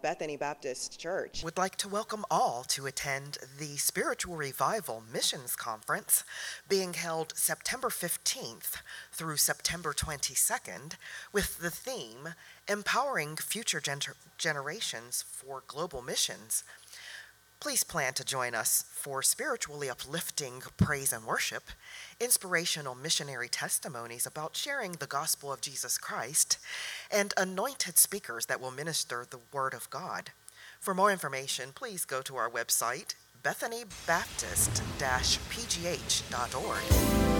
Bethany Baptist Church would like to welcome all to attend the Spiritual Revival Missions Conference being held September 15th through September 22nd with the theme Empowering Future Generations for Global Missions. Please plan to join us for spiritually uplifting praise and worship, inspirational missionary testimonies about sharing the gospel of Jesus Christ, and anointed speakers that will minister the Word of God. For more information, please go to our website, bethanybaptist-pgh.org.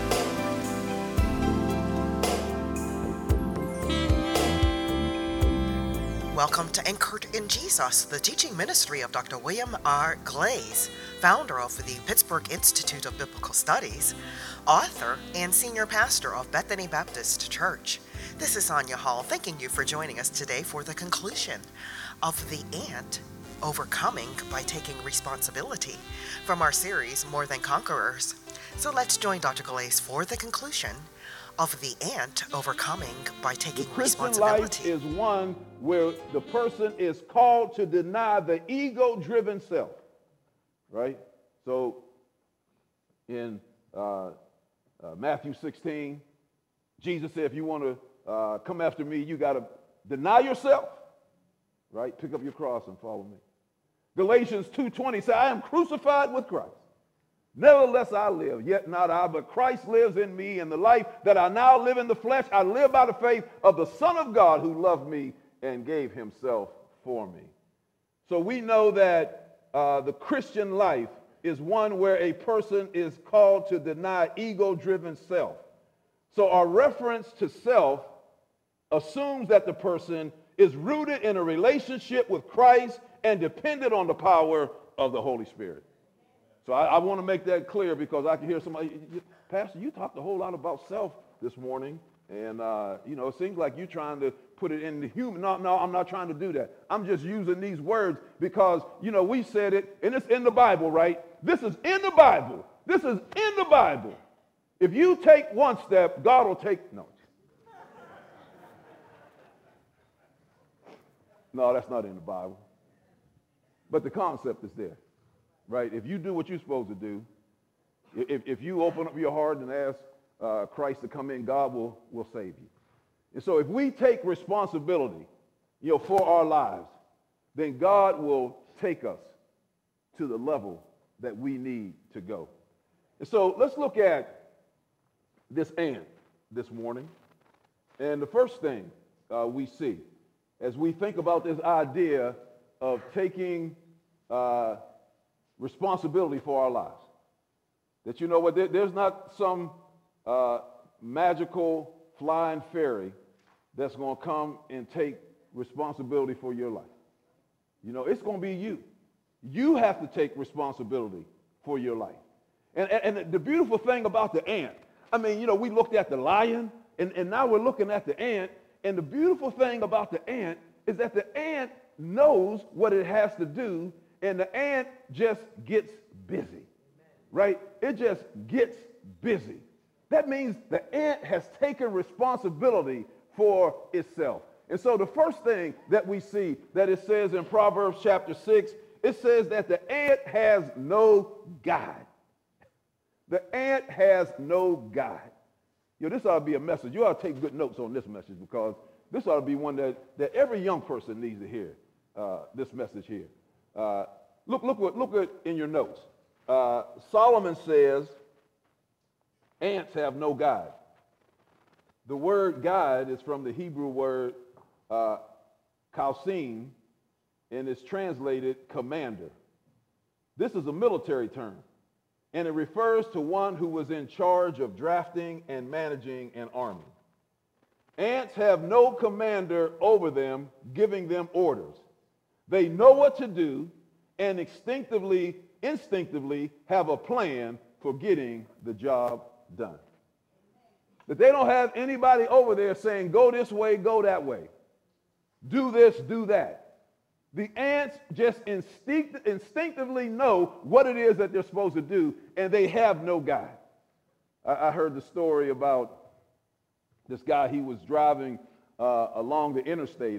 Welcome to Anchored in Jesus, the teaching ministry of Dr. William R. Glaze, founder of the Pittsburgh Institute of Biblical Studies, author and senior pastor of Bethany Baptist Church. This is Sonia Hall, thanking you for joining us today for the conclusion of The Ant, Overcoming by Taking Responsibility, from our series, More Than Conquerors. So let's join Dr. Glaze for the conclusion of The Ant, Overcoming by Taking Responsibility. The Christian life is one where the person is called to deny the ego-driven self, right? So in Matthew 16, Jesus said, if you want to come after me, you got to deny yourself, right? Pick up your cross and follow me. Galatians 2:20 says, I am crucified with Christ. Nevertheless I live, yet not I, but Christ lives in me, and the life that I now live in the flesh, I live by the faith of the Son of God who loved me and gave himself for me. So we know that the Christian life is one where a person is called to deny ego-driven self. So our reference to self assumes that the person is rooted in a relationship with Christ and dependent on the power of the Holy Spirit. So I want to make that clear because I can hear somebody, Pastor, you talked a whole lot about self this morning, and it seems like you're trying to put it in the human. No, I'm not trying to do that. I'm just using these words because, we said it, and it's in the Bible, right? This is in the Bible. This is in the Bible. If you take one step, God will take, no, that's not in the Bible. But the concept is there. Right? If you do what you're supposed to do, if you open up your heart and ask Christ to come in, God will save you. And so if we take responsibility, for our lives, then God will take us to the level that we need to go. And so let's look at this ant this morning. And the first thing we see as we think about this idea of taking responsibility for our lives. That there's not some magical flying fairy that's going to come and take responsibility for your life. It's going to be you. You have to take responsibility for your life. And the beautiful thing about the ant, we looked at the lion, and now we're looking at the ant, and the beautiful thing about the ant is that the ant knows what it has to do, and the ant just gets busy, right? It just gets busy. That means the ant has taken responsibility for itself. And so the first thing that we see that it says in Proverbs chapter 6, it says that the ant has no guide. The ant has no guide. This ought to be a message. You ought to take good notes on this message because this ought to be one that every young person needs to hear, this message here. Look at in your notes. Solomon says, ants have no guide. The word guide is from the Hebrew word kausim, and it's translated commander. This is a military term, and it refers to one who was in charge of drafting and managing an army. Ants have no commander over them, giving them orders. They know what to do and instinctively have a plan for getting the job done. That they don't have anybody over there saying, go this way, go that way. Do this, do that. The ants just instinctively know what it is that they're supposed to do, and they have no guide. I heard the story about this guy. He was driving along the interstate, and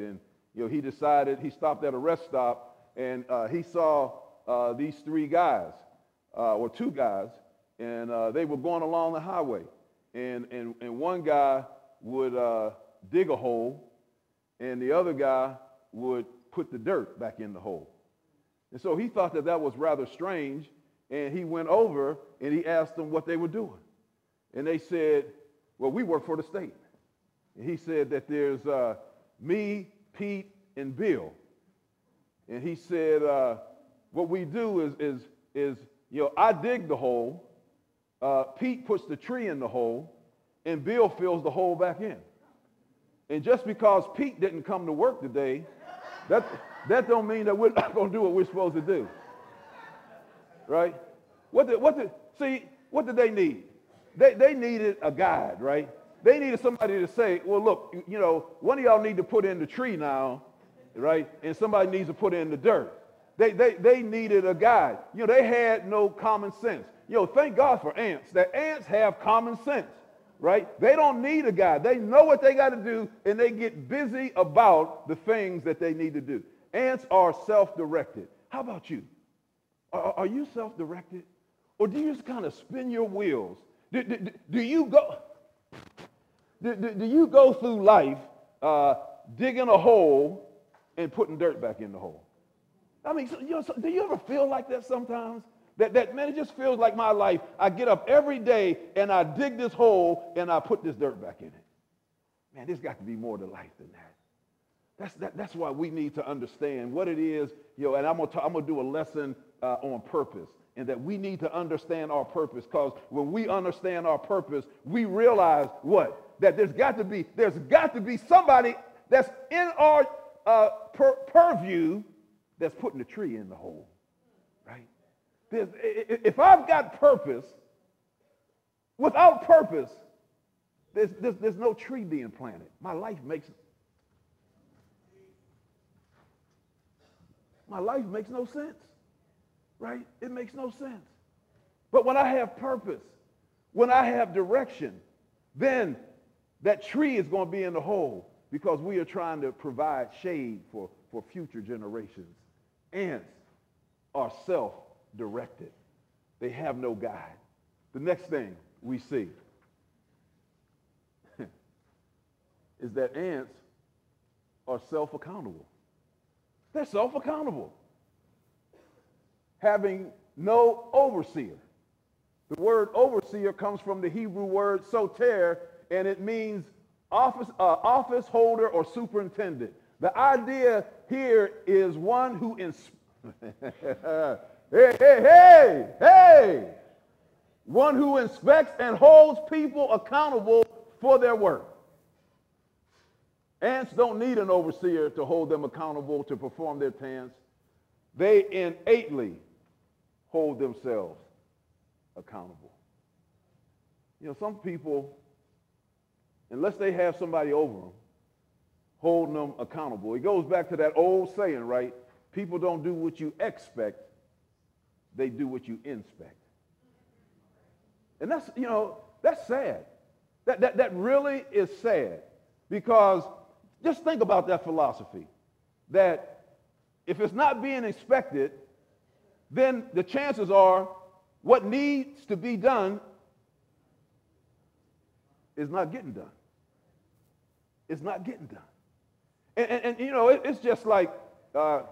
he decided, he stopped at a rest stop, and he saw these three guys, or two guys, and they were going along the highway. And one guy would dig a hole, and the other guy would put the dirt back in the hole. And so he thought that was rather strange, and he went over and he asked them what they were doing. And they said, well, we work for the state. And he said that there's me, Pete, and Bill. And he said, what we do is I dig the hole, Pete puts the tree in the hole, and Bill fills the hole back in. And just because Pete didn't come to work today, that don't mean that we're not going to do what we're supposed to do. Right? What did they need? They needed a guide, right? They needed somebody to say, well, look, one of y'all need to put in the tree now, right? And somebody needs to put in the dirt. They needed a guide. They had no common sense. Thank God for ants, that ants have common sense, right? They don't need a guide. They know what they got to do, and they get busy about the things that they need to do. Ants are self-directed. How about you? Are you self-directed? Or do you just kind of spin your wheels? Do you go through life digging a hole and putting dirt back in the hole? I mean, do you ever feel like that sometimes? That man, it just feels like my life. I get up every day and I dig this hole and I put this dirt back in it. Man, there's got to be more to life than that. That's why we need to understand what it is, and I'm gonna do a lesson on purpose, and that we need to understand our purpose, because when we understand our purpose, we realize what? That there's got to be somebody that's in our purview that's putting the tree in the hole, right? If I've got purpose, without purpose, there's no tree being planted. My life makes no sense, right? It makes no sense. But when I have purpose, when I have direction, then that tree is going to be in the hole, because we are trying to provide shade for future generations. Ants are self-directed. They have no guide. The next thing we see is that ants are self-accountable. They're self-accountable, having no overseer. The word overseer comes from the Hebrew word soter, and it means office holder or superintendent. The idea here is one who one who inspects and holds people accountable for their work. Ants don't need an overseer to hold them accountable to perform their tasks. They innately hold themselves accountable. Some people, unless they have somebody over them, holding them accountable. It goes back to that old saying, right? People don't do what you expect, they do what you inspect. And that's sad. That really is sad, because just think about that philosophy, that if it's not being inspected, then the chances are what needs to be done is not getting done. It's not getting done. And it's just like, I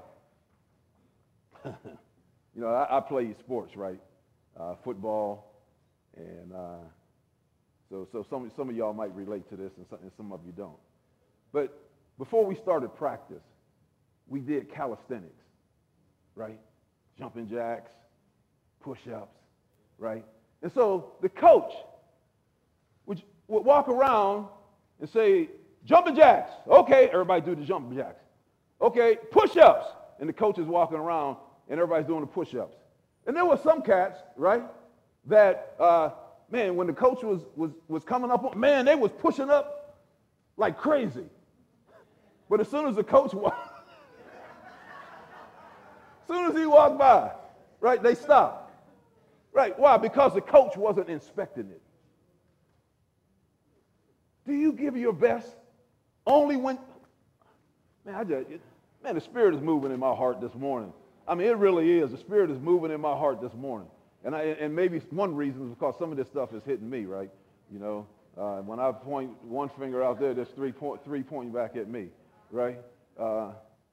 play sports, right? Football, and so some of y'all might relate to this, and some of you don't. But before we started practice, we did calisthenics, right? Jumping jacks, push-ups, right? And so the coach would walk around and say, jumping jacks. Okay, everybody do the jumping jacks. Okay, push-ups. And the coach is walking around and everybody's doing the push-ups. And there were some cats, right, that, when the coach was coming up, they was pushing up like crazy. But as soon as the coach walked, as soon as he walked by, right, they stopped. Right, why? Because the coach wasn't inspecting it. Do you give your best only when Man, the Spirit is moving in my heart this morning. I mean, it really is. The Spirit is moving in my heart this morning. And maybe one reason is because some of this stuff is hitting me, right? You know, when I point one finger out there, there's three pointing back at me, right? But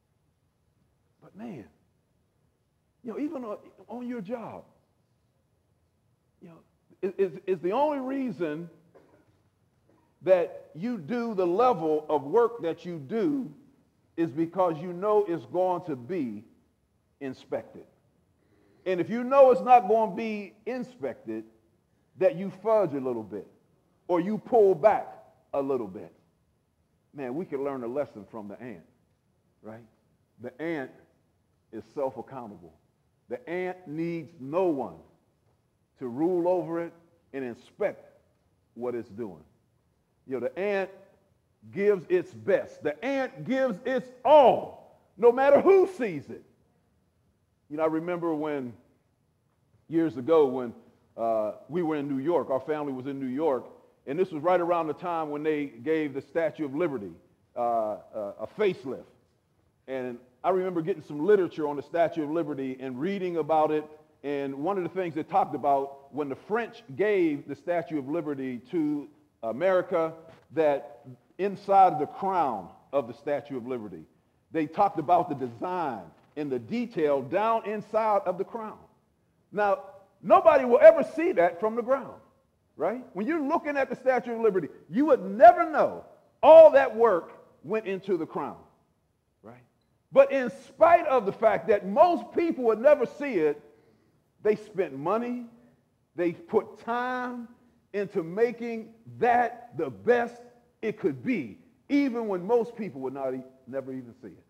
man, you know, even on your job, you know, is the only reason that you do the level of work that you do is because you know it's going to be inspected. And if you know it's not going to be inspected, that you fudge a little bit or you pull back a little bit. Man, we can learn a lesson from the ant, right? The ant is self-accountable. The ant needs no one to rule over it and inspect what it's doing. You know, the ant gives its best. The ant gives its all, no matter who sees it. You know, I remember years ago when we were in New York, our family was in New York, and this was right around the time when they gave the Statue of Liberty a facelift. And I remember getting some literature on the Statue of Liberty and reading about it. And one of the things it talked about when the French gave the Statue of Liberty to America, that inside of the crown of the Statue of Liberty, they talked about the design and the detail down inside of the crown. Now, nobody will ever see that from the ground, right? When you're looking at the Statue of Liberty, you would never know all that work went into the crown, right? But in spite of the fact that most people would never see it, they spent money, they put time into making that the best it could be, even when most people would never even see it.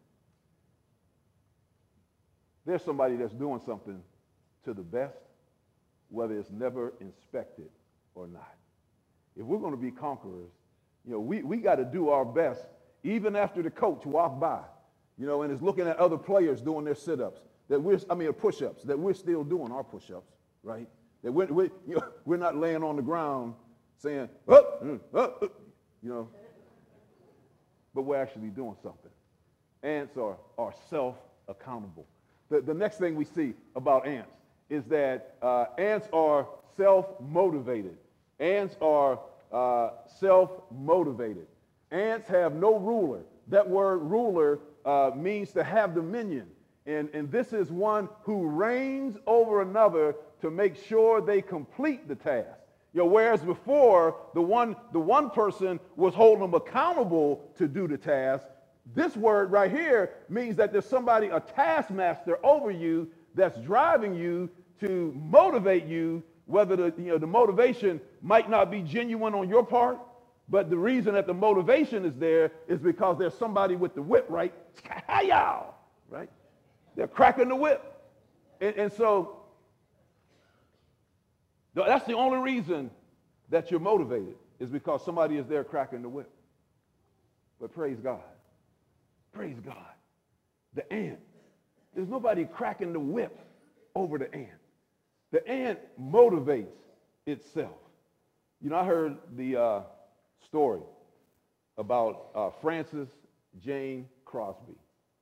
There's somebody that's doing something to the best, whether it's never inspected or not. If we're going to be conquerors, you know, we got to do our best, even after the coach walked by, you know, and is looking at other players doing their sit-ups, push-ups, that we're still doing our push-ups, right? That we're not laying on the ground saying, you know, but we're actually doing something. Ants are self-accountable. The next thing we see about ants is that ants are self-motivated. Ants are self-motivated. Ants have no ruler. That word ruler means to have dominion. And this is one who reigns over another to make sure they complete the task. You know, whereas before, the one person was holding them accountable to do the task, this word right here means that there's somebody, a taskmaster over you, that's driving you to motivate you, whether the motivation might not be genuine on your part, but the reason that the motivation is there is because there's somebody with the whip, right? Right? They're cracking the whip. And so that's the only reason that you're motivated, is because somebody is there cracking the whip. But praise God. Praise God. The ant. There's nobody cracking the whip over the ant. The ant motivates itself. You know, I heard the story about Frances Jane Crosby.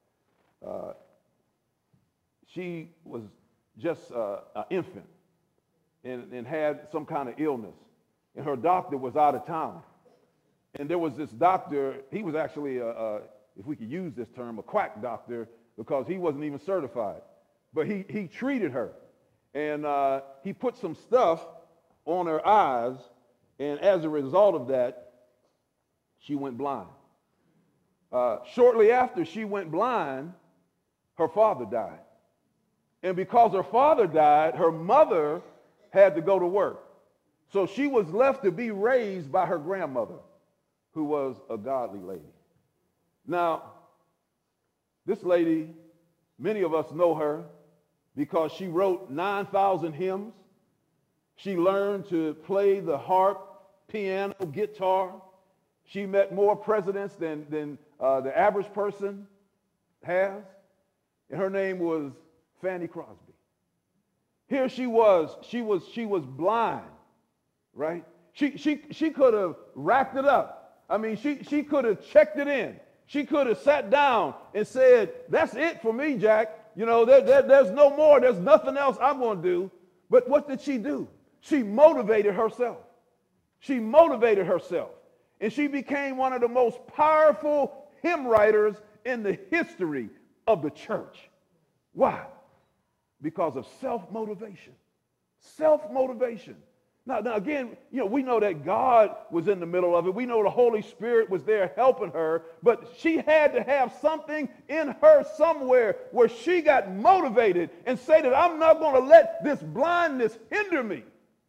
She was just an infant and had some kind of illness. And her doctor was out of town. And there was this doctor, he was actually, if we could use this term, a quack doctor, because he wasn't even certified. But he treated her. And he put some stuff on her eyes. And as a result of that, she went blind. Shortly after she went blind, her father died. And because her father died, her mother had to go to work. So she was left to be raised by her grandmother, who was a godly lady. Now, this lady, many of us know her because she wrote 9,000 hymns. She learned to play the harp, piano, guitar. She met more presidents than the average person has. And her name was Fanny Crosby. Here she was blind, right? She could have racked it up. I mean, she could have checked it in. She could have sat down and said, that's it for me, Jack. You know, there's no more. There's nothing else I'm going to do. But what did she do? She motivated herself. She motivated herself. And she became one of the most powerful hymn writers in the history of the church. Why? Because of self-motivation. Self-motivation. Now again, we know that God was in the middle of it. We know the Holy Spirit was there helping her, but she had to have something in her somewhere where she got motivated and say that I'm not going to let this blindness hinder me,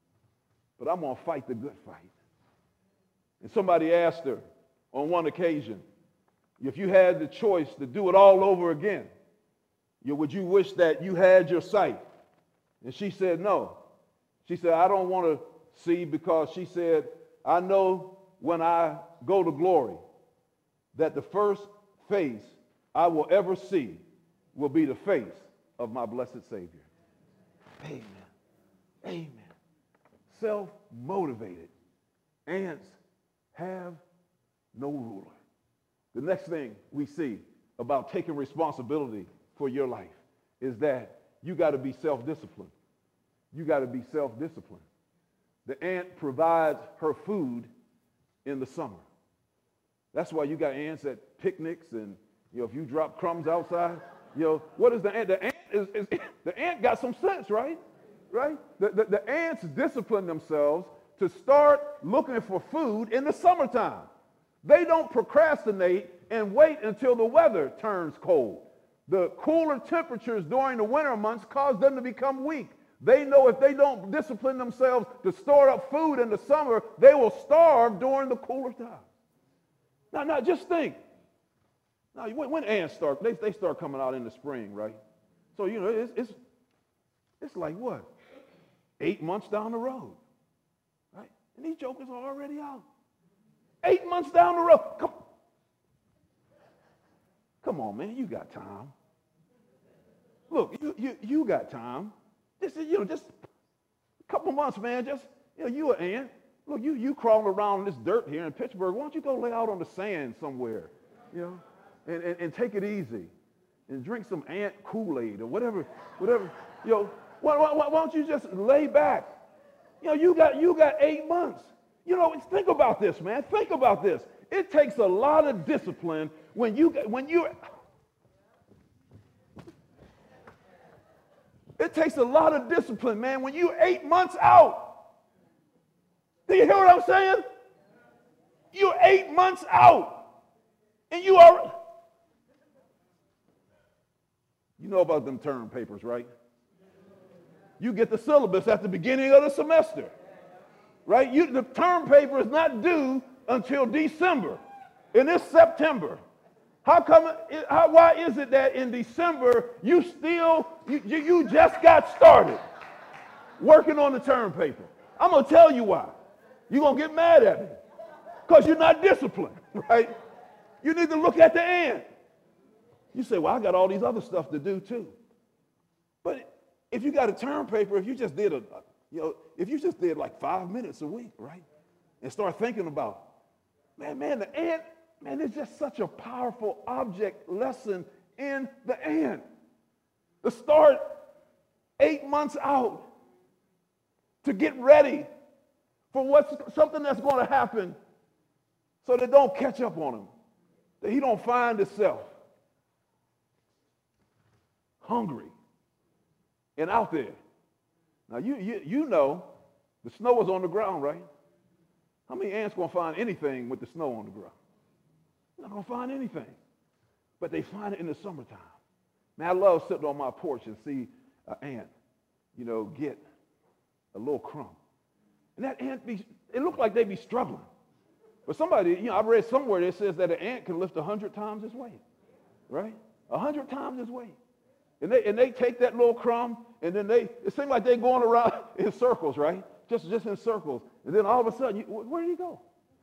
but I'm going to fight the good fight. And somebody asked her on one occasion, if you had the choice to do it all over again, would you wish that you had your sight? And she said, no. She said, I don't want to see, because she said, I know when I go to glory that the first face I will ever see will be the face of my blessed Savior. Amen. Amen. Self-motivated. Ants have no ruler. The next thing we see about taking responsibility for your life is that you got to be self-disciplined. You got to be self-disciplined. The ant provides her food in the summer. That's why you got ants at picnics, and if you drop crumbs outside, what is the ant? The ant the ant got some sense, right? Right? The ants discipline themselves to start looking for food in the summertime. They don't procrastinate and wait until the weather turns cold. The cooler temperatures during the winter months cause them to become weak. They know if they don't discipline themselves to store up food in the summer, they will starve during the cooler times. Now, just think. Now, when ants start, they start coming out in the spring, right? So, it's like what? 8 months down the road, right? And these jokers are already out. 8 months down the road. Come on, man, you got time. Look, you got time. Just a couple months, man. You an ant. Look, you crawling around this dirt here in Pittsburgh. Why don't you go lay out on the sand somewhere, and take it easy, and drink some ant Kool-Aid or whatever. Why don't you just lay back? You got 8 months. Think about this, man. Think about this. It takes a lot of discipline when you're. It takes a lot of discipline, man, when you're 8 months out. Do you hear what I'm saying? You're 8 months out. And you are. You know about them term papers, right? You get the syllabus at the beginning of the semester, right? The term paper is not due until December, and it's September. Why is it that in December you just got started working on the term paper? I'm going to tell you why. You're going to get mad at me because you're not disciplined, right? You need to look at the ant. You say, well, I got all these other stuff to do too. But if you got a term paper, if you just did like 5 minutes a week, right? And start thinking about, man, the ant, man, it's just such a powerful object lesson in the ant. To start 8 months out, to get ready for something that's going to happen so that don't catch up on him, that he don't find himself hungry and out there. Now, you know the snow is on the ground, right? How many ants going to find anything with the snow on the ground? They're not going to find anything. But they find it in the summertime. Man, I love sitting on my porch and see an ant, get a little crumb. And that ant, it looked like they be struggling. But somebody, I read somewhere that says that an ant can lift 100 times its weight, right? 100 times its weight. And they take that little crumb, and then it seems like they're going around in circles, right? Just in circles. And then all of a sudden, where did he go?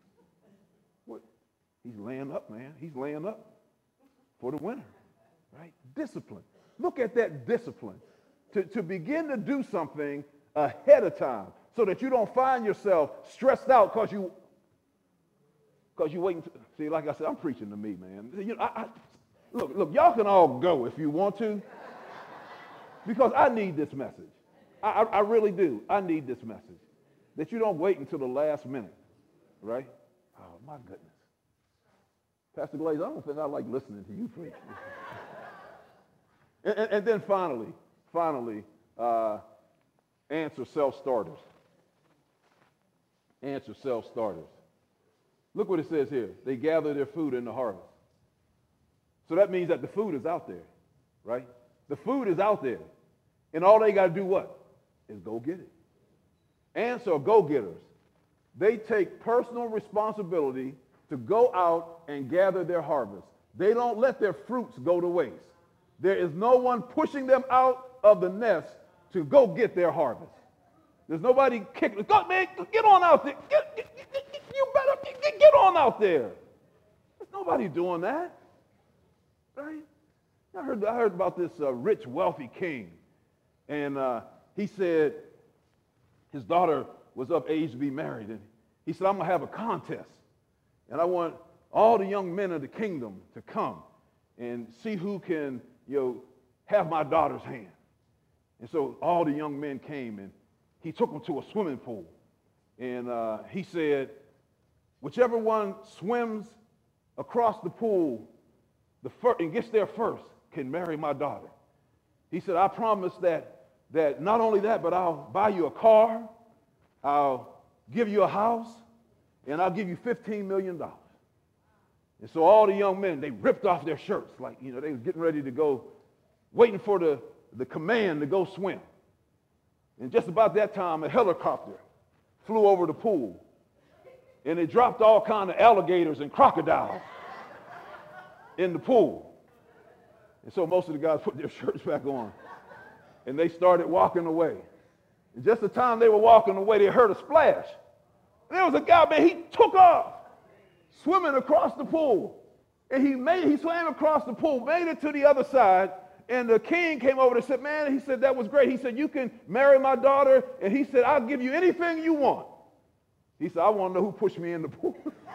He's laying up, man. He's laying up for the winter, right? Discipline. Look at that discipline. To begin to do something ahead of time so that you don't find yourself stressed out because you waiting. See, like I said, I'm preaching to me, man. You know, look, y'all can all go if you want to, because I need this message. I really do. I need this message. That you don't wait until the last minute, right? Oh, my goodness. Pastor Glaze, I don't think I like listening to you preach. and then finally, answer self-starters. Answer self-starters. Look what it says here. They gather their food in the harvest. So that means that the food is out there, right? The food is out there. And all they got to do what? Is go get it. Ants are go-getters. They take personal responsibility to go out and gather their harvest. They don't let their fruits go to waste. There is no one pushing them out of the nest to go get their harvest. There's nobody kicking, go, man, get on out there. You better get on out there. There's nobody doing that, right? I heard about this rich, wealthy king, and he said his daughter was of age to be married, and he said, I'm going to have a contest, and I want all the young men of the kingdom to come and see who can, have my daughter's hand. And so all the young men came, and he took them to a swimming pool, and he said, whichever one swims across the pool and gets there first can marry my daughter. He said, I promise that not only that, but I'll buy you a car, I'll give you a house, and I'll give you $15 million. And so all the young men, they ripped off their shirts like, they were getting ready to go, waiting for the command to go swim. And just about that time, a helicopter flew over the pool, and it dropped all kind of alligators and crocodiles in the pool. And so most of the guys put their shirts back on, and they started walking away. And just the time they were walking away, they heard a splash. And there was a guy, man, he took off, swimming across the pool. And he swam across the pool, made it to the other side, and the king came over and said, man, he said, that was great. He said, you can marry my daughter, and he said, I'll give you anything you want. He said, I want to know who pushed me in the pool.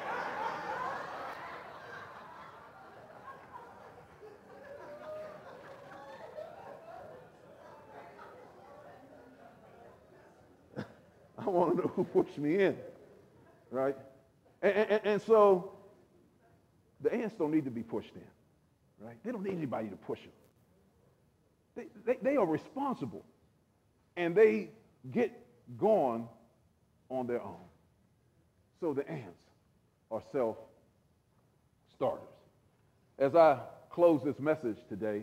I want to know who pushed me in, right? And so the ants don't need to be pushed in, right? They don't need anybody to push them. They are responsible, and they get going on their own. So the ants are self-starters. As I close this message today,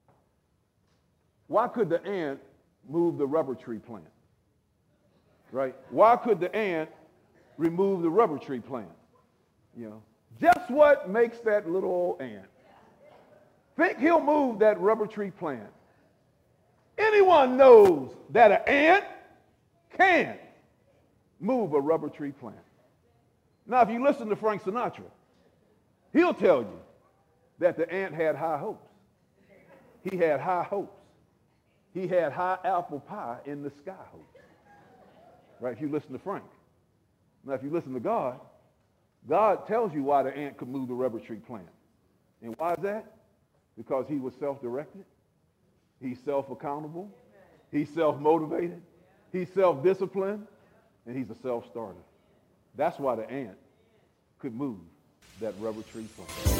why could the ant move the rubber tree plant? Right? Why could the ant remove the rubber tree plant? Just what makes that little old ant think he'll move that rubber tree plant? Anyone knows that an ant can move a rubber tree plant. Now, if you listen to Frank Sinatra, he'll tell you that the ant had high hopes. He had high hopes. He had high apple pie in the sky hopes. Right, if you listen to Frank. Now, if you listen to God, God tells you why the ant could move the rubber tree plant. And why is that? Because he was self-directed. He's self-accountable. He's self-motivated. He's self-disciplined. And he's a self-starter. That's why the ant could move that rubber tree plant.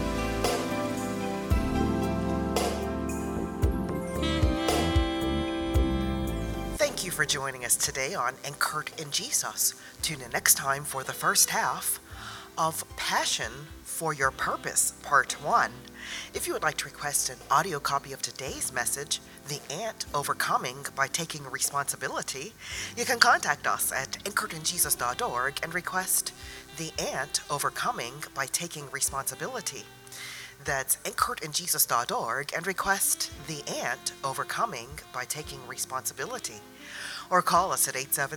Thank you for joining us today on Anchored in Jesus. Tune in next time for the first half of Passion for Your Purpose, Part 1. If you would like to request an audio copy of today's message, The Ant Overcoming by Taking Responsibility, you can contact us at anchoredinjesus.org and request The Ant Overcoming by Taking Responsibility. That's anchoredinjesus.org and request The Ant Overcoming by Taking Responsibility. Or call us at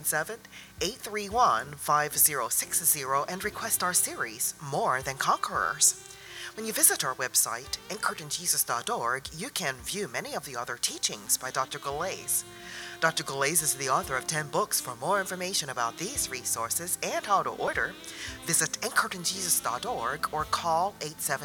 877-831-5060 and request our series, More Than Conquerors. When you visit our website, anchoredinjesus.org, you can view many of the other teachings by Dr. Galais. Dr. Galais is the author of 10 books. For more information about these resources and how to order, visit anchoredinjesus.org or call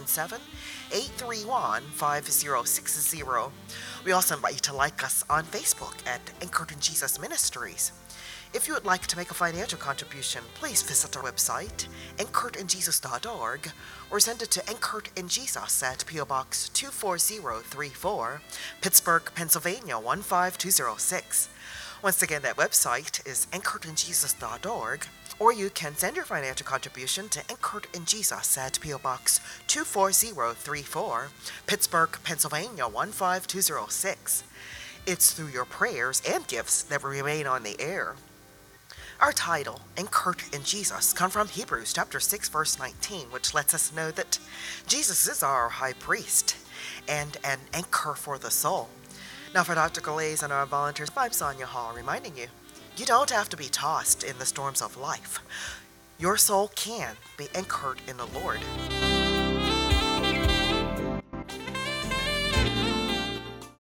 877-831-5060. We also invite you to like us on Facebook at Anchored in Jesus Ministries. If you would like to make a financial contribution, please visit our website, anchoredinjesus.org, or send it to Anchored in Jesus at P.O. Box 24034, Pittsburgh, Pennsylvania 15206. Once again, that website is anchoredinjesus.org, or you can send your financial contribution to Anchored in Jesus at P.O. Box 24034, Pittsburgh, Pennsylvania 15206. It's through your prayers and gifts that we remain on the air. Our title, Anchored in Jesus, comes from Hebrews chapter 6, verse 19, which lets us know that Jesus is our high priest and an anchor for the soul. Now for Dr. Galais and our volunteers, I'm Sonia Hall reminding you, you don't have to be tossed in the storms of life. Your soul can be anchored in the Lord.